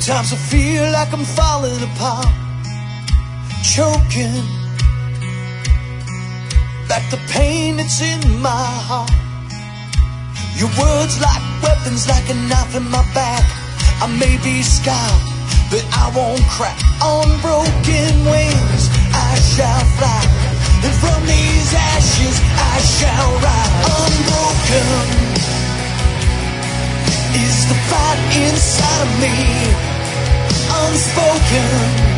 Sometimes I feel like I'm falling apart, choking back the pain that's in my heart. Your words like weapons, like a knife in my back. I may be scarred, but I won't crack. On broken wings I shall fly, and from these ashes I shall rise. Unbroken is the fight inside of me. Unspoken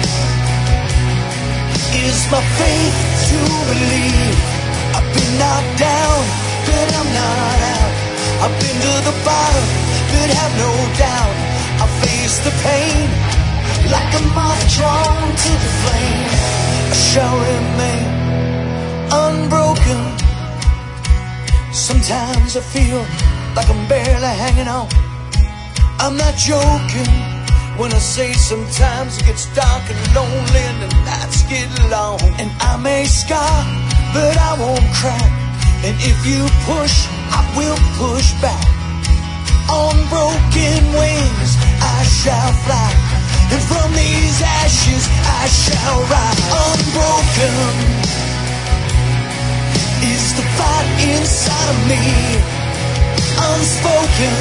is my faith to believe. I've been knocked down, but I'm not out. I've been to the bottom, but have no doubt. I face the pain like a moth drawn to the flame. I shall remain unbroken. Sometimes I feel like I'm barely hanging on. I'm not joking when I say sometimes it gets dark and lonely and the nights get long. And I may scar, but I won't crack. And if you push, I will push back. On broken wings I shall fly, and from these ashes I shall rise. Unbroken is the fight inside of me. Unspoken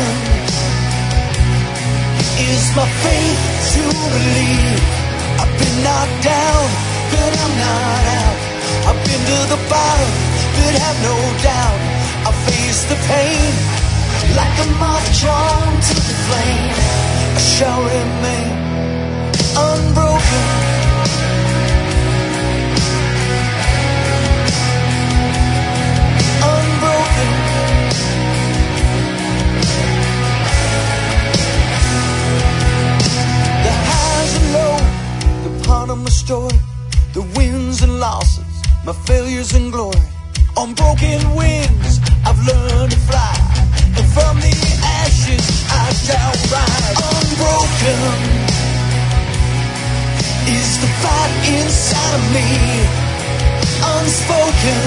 is my faith to believe. I've been knocked down, but I'm not out. I've been to the bottom, but have no doubt. I face the pain like a moth drawn to the flame. I shall remain unbroken. Unbroken. The highs and lows, the part of my story, the wins and losses, my failures and glory. On broken wings I've learned to fly, and from the ashes I shall rise. Unbroken is the fight inside of me. Unspoken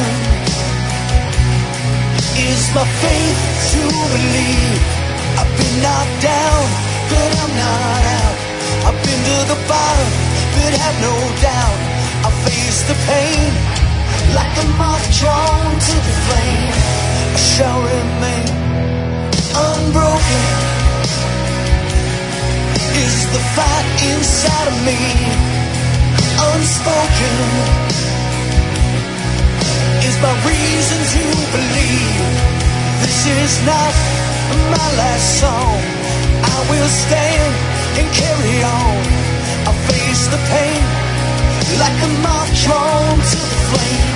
is my faith to believe. I've been knocked down, but I'm not out. I've been to the bottom, but have no doubt. I face the pain like a moth drawn to the flame. I shall remain unbroken is the fight inside of me. Unspoken is my reason to believe. This is not my last song. I will stand and carry on. I face the pain like a moth drawn to the flame.